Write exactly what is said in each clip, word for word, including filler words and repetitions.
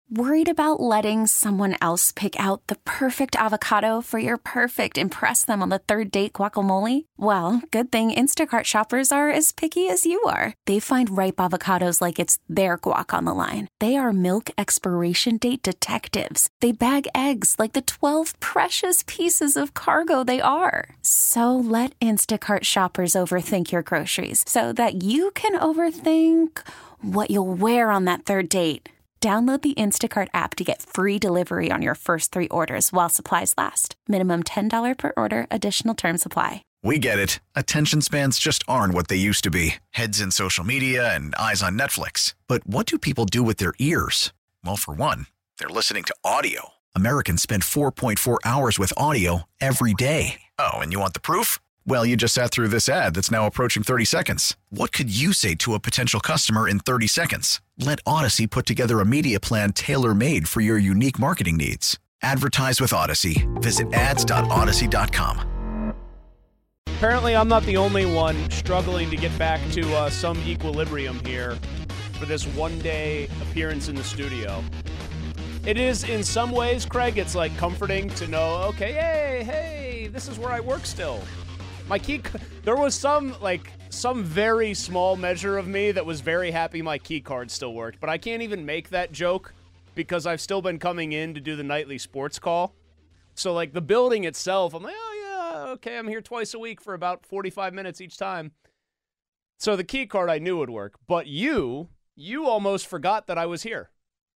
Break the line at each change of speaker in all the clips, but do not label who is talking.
Worried about letting someone else pick out the perfect avocado for your perfect impress them on the third date guacamole? Well, good thing Instacart shoppers are as picky as you are. They find ripe avocados like it's their guac on the line. They are milk expiration date detectives. They bag eggs like the twelve precious pieces of cargo they are. So let Instacart shoppers overthink your groceries so that you can overthink what you'll wear on that third date. Download the Instacart app to get free delivery on your first three orders while supplies last. Minimum ten dollars per order. Additional terms apply.
We get it. Attention spans just aren't what they used to be. Heads in social media and eyes on Netflix. But what do people do with their ears? Well, for one, they're listening to audio. Americans spend four point four hours with audio every day. Oh, and you want the proof? Well, you just sat through this ad that's now approaching thirty seconds. What could you say to a potential customer in thirty seconds? Let Odyssey put together a media plan tailor-made for your unique marketing needs. Advertise with Odyssey. Visit ads dot odyssey dot com.
Apparently, I'm not the only one struggling to get back to uh, some equilibrium here for this one-day appearance in the studio. It is, in some ways, Craig, it's like comforting to know, okay, hey, hey, this is where I work still. My key, there was some, like, some very small measure of me that was very happy my key card still worked, but I can't even make that joke because I've still been coming in to do the nightly sports call. So, like, the building itself, I'm like, oh, yeah, okay, I'm here twice a week for about forty-five minutes each time. So the key card I knew would work, but you, you almost forgot that I was here.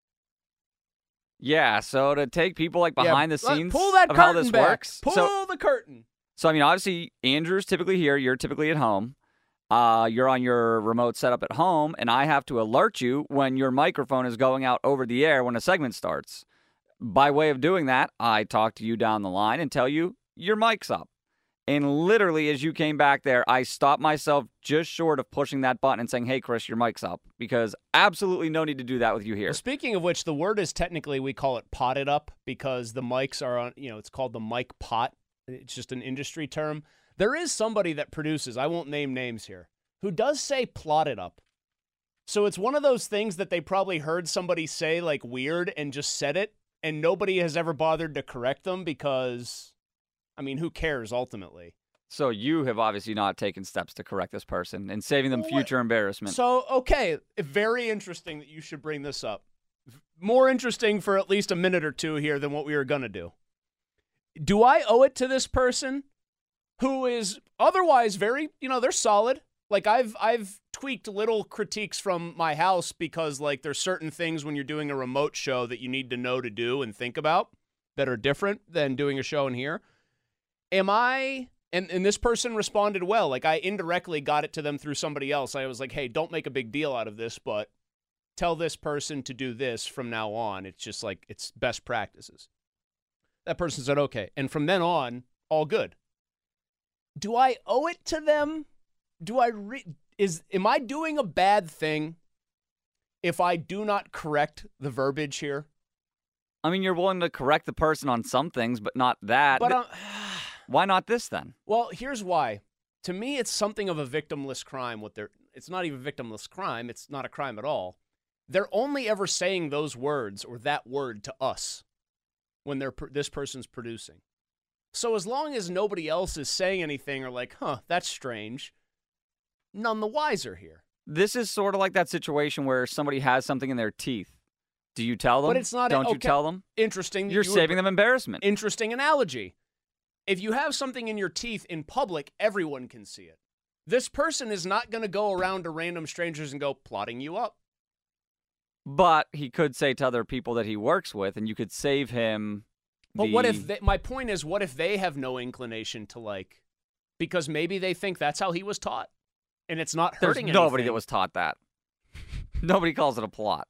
Yeah, so to take people, like, behind
yeah,
the scenes
pull that
of how this
back.
works.
Pull
so,
the curtain.
So, I mean, obviously, Andrew's typically here. You're typically at home. Uh, you're on your remote setup at home, and I have to alert you when your microphone is going out over the air when a segment starts. By way of doing that, I talk to you down the line and tell you your mic's up. And literally, as you came back there, I stopped myself just short of pushing that button and saying, hey, Chris, your mic's up. Because absolutely no need to do that with you here.
Well, speaking of which, the word is technically, we call it potted up because the mics are on, you know, it's called the mic pot. It's just an industry term. There is somebody that produces, I won't name names here, who does say plotted up. So it's one of those things that they probably heard somebody say like weird and just said it, and nobody has ever bothered to correct them because, I mean, who cares ultimately?
So you have obviously not taken steps to correct this person and saving them future
what?
embarrassment.
So, okay, very interesting that you should bring this up. More interesting for at least a minute or two here than what we were going to do. Do I owe it to this person who is otherwise very, you know, they're solid. Like I've I've tweaked little critiques from my house because like there's certain things when you're doing a remote show that you need to know to do and think about that are different than doing a show in here. Am I, and, and this person responded well. Like I indirectly got it to them through somebody else. I was like, hey, don't make a big deal out of this, but tell this person to do this from now on. It's just like, it's best practices. That person said, okay. And from then on, all good. Do I owe it to them? Do I, re- is, am I doing a bad thing if I do not correct the verbiage here?
I mean, you're willing to correct the person on some things, but not that.
But um,
why not this then?
Well, here's why. To me, it's something of a victimless crime. What they're, it's not even a victimless crime. It's not a crime at all. They're only ever saying those words or that word to us when they're this person's producing. So as long as nobody else is saying anything or like, huh, that's strange, none the wiser here.
This is sort of like that situation where somebody has something in their teeth. Do you tell them?
But it's not.
Don't
okay,
you tell them?
Interesting.
You're
you
saving
were,
them embarrassment.
Interesting analogy. If you have something in your teeth in public, everyone can see it. This person is not going to go around to random strangers and go plotting you up.
But he could say to other people that he works with, and you could save him.
But
the...
what if, they, my point is, what if they have no inclination to like, because maybe they think that's how he was taught, and it's not hurting
There's nobody
anything.
that was taught that. Nobody calls it a plot.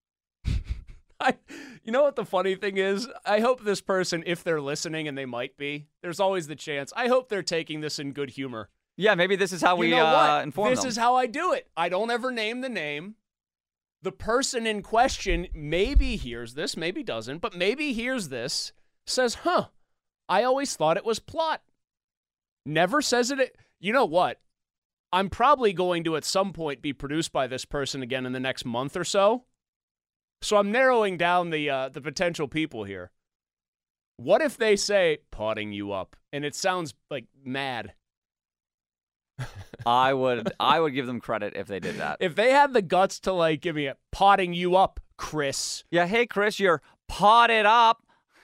I, you know what the funny thing is? I hope this person, if they're listening, and they might be, there's always the chance, I hope they're taking this in good humor.
Yeah, maybe this is how
you
we
know
uh, inform
this
them.
This is how I do it. I don't ever name the name. The person in question maybe hears this, maybe doesn't, but maybe hears this, says, huh, I always thought it was plot. Never says it. You know what? I'm probably going to at some point be produced by this person again in the next month or so. So I'm narrowing down the uh, the potential people here. What if they say, potting you up, and it sounds like mad?
I would I would give them credit if they did that.
If they had the guts to, like, give me a potting you up, Chris.
Yeah, hey, Chris, you're potted up.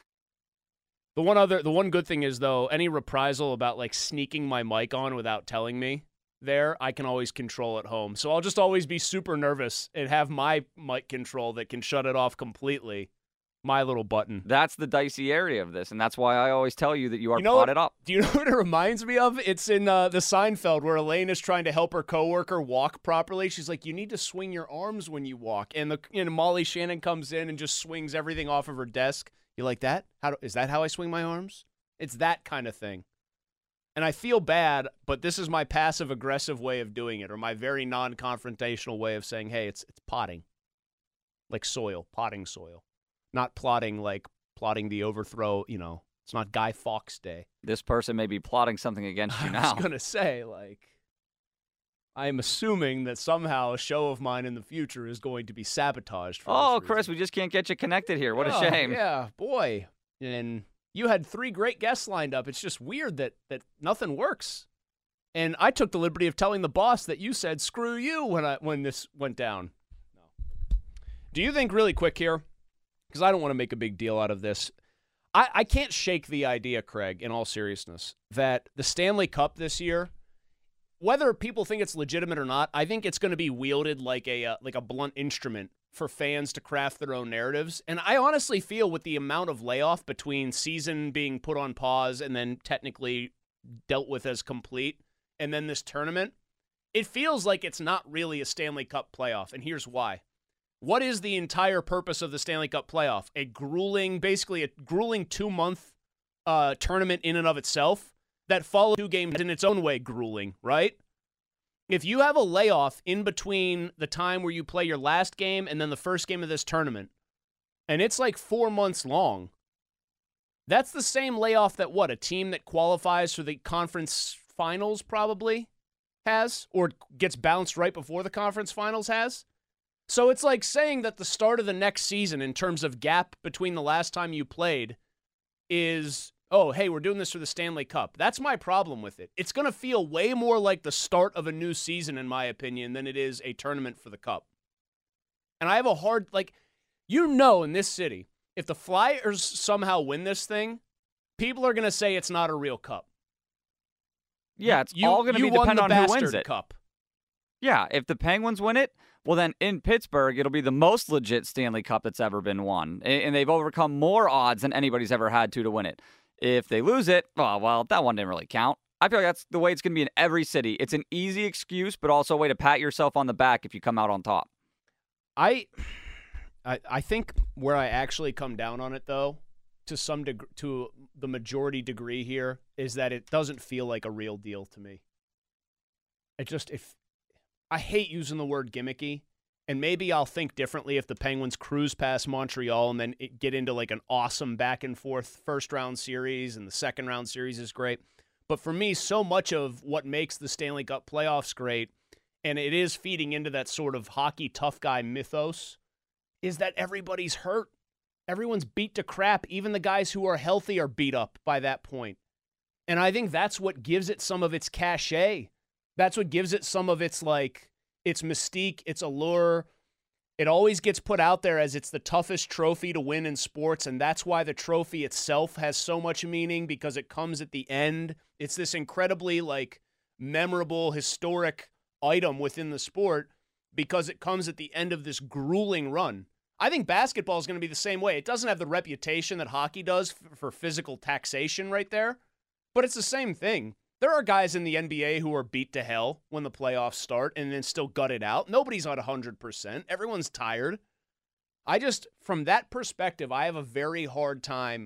The one other, the one good thing is, though, any reprisal about, like, sneaking my mic on without telling me there, I can always control at home. So I'll just always be super nervous and have my mic control that can shut it off completely. My little button.
That's the dicey area of this, and that's why I always tell you that you are
you know
potted
what,
up.
Do you know what it reminds me of? It's in uh, the Seinfeld where Elaine is trying to help her coworker walk properly. She's like, you need to swing your arms when you walk. And the you know, Molly Shannon comes in and just swings everything off of her desk. You like that? How do, is that how I swing my arms? It's that kind of thing. And I feel bad, but this is my passive-aggressive way of doing it, or my very non-confrontational way of saying, hey, it's it's potting. Like soil, potting soil. Not plotting like plotting the overthrow, you know, it's not Guy Fawkes Day.
This person may be plotting something against you
I
now.
I was going to say, like, I am assuming that somehow a show of mine in the future is going to be sabotaged. For
Oh,
this
Chris,
reason.
we just can't get you connected here. What a
Oh,
shame.
Yeah, boy. And you had three great guests lined up. It's just weird that that nothing works. And I took the liberty of telling the boss that you said, screw you, when I when this went down. No. Do you think, really quick here, because I don't want to make a big deal out of this. I, I can't shake the idea, Craig, in all seriousness, that the Stanley Cup this year, whether people think it's legitimate or not, I think it's going to be wielded like a uh, like a blunt instrument for fans to craft their own narratives. And I honestly feel with the amount of layoff between season being put on pause and then technically dealt with as complete, and then this tournament, it feels like it's not really a Stanley Cup playoff. And here's why. What is the entire purpose of the Stanley Cup playoff? A grueling, basically a grueling two-month uh, tournament in and of itself that follows two games in its own way grueling, right? If you have a layoff in between the time where you play your last game and then the first game of this tournament, and it's like four months long, that's the same layoff that what, a team that qualifies for the conference finals probably has, or gets bounced right before the conference finals has? So it's like saying that the start of the next season in terms of gap between the last time you played is, oh, hey, we're doing this for the Stanley Cup. That's my problem with it. It's going to feel way more like the start of a new season, in my opinion, than it is a tournament for the Cup. And I have a hard, like, you know, in this city, if the Flyers somehow win this thing, people are going to say it's not a real Cup.
Yeah, it's
you,
all going to be dependent on who wins it.
Cup.
Yeah, if the Penguins win it, well, then in Pittsburgh, it'll be the most legit Stanley Cup that's ever been won. And they've overcome more odds than anybody's ever had to to win it. If they lose it, well, well, that one didn't really count. I feel like that's the way it's going to be in every city. It's an easy excuse, but also a way to pat yourself on the back if you come out on top.
I I, I think where I actually come down on it, though, to some deg- to the majority degree here, is that it doesn't feel like a real deal to me. It just, if I hate using the word gimmicky, and maybe I'll think differently if the Penguins cruise past Montreal and then it get into like an awesome back and forth first round series, and the second round series is great. But for me, so much of what makes the Stanley Cup playoffs great, and it is feeding into that sort of hockey tough guy mythos, is that everybody's hurt. Everyone's beat to crap. Even the guys who are healthy are beat up by that point. And I think that's what gives it some of its cachet. That's what gives it some of its, like, its mystique, its allure. It always gets put out there as it's the toughest trophy to win in sports, and that's why the trophy itself has so much meaning, because it comes at the end. It's this incredibly, like, memorable, historic item within the sport because it comes at the end of this grueling run. I think basketball is going to be the same way. It doesn't have the reputation that hockey does f- for physical taxation right there, but it's the same thing. There are guys in the N B A who are beat to hell when the playoffs start and then still gut it out. Nobody's at one hundred percent. Everyone's tired. I just, from that perspective, I have a very hard time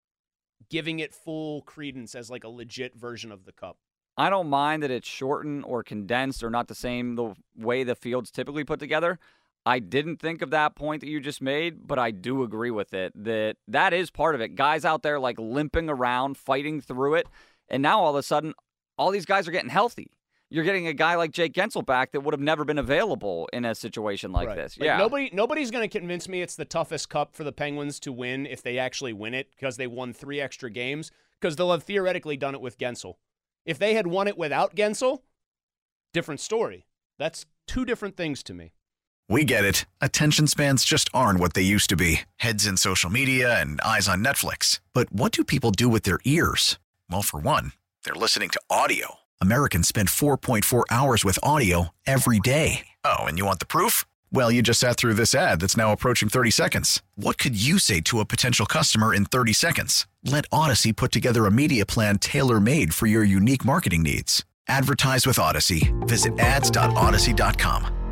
giving it full credence as like a legit version of the Cup.
I don't mind that it's shortened or condensed or not the same the way the field's typically put together. I didn't think of that point that you just made, but I do agree with it, that that is part of it. Guys out there like limping around, fighting through it. And now all of a sudden, all these guys are getting healthy. you're getting a guy like Jake Gensel back that would have never been available in a situation like
right.
this.
Like
yeah.
Nobody, nobody's going to convince me it's the toughest cup for the Penguins to win if they actually win it because they won three extra games, because they'll have theoretically done it with Gensel. If they had won it without Gensel, different story. That's two different things to me.
We get it. Attention spans just aren't what they used to be. Heads in social media and eyes on Netflix. But what do people do with their ears? Well, for one, they're listening to audio. Americans spend four point four hours with audio every day. Oh, and you want the proof? Well, you just sat through this ad that's now approaching thirty seconds. What could you say to a potential customer in thirty seconds? Let Odyssey put together a media plan tailor-made for your unique marketing needs. Advertise with Odyssey. Visit ads dot odyssey dot com.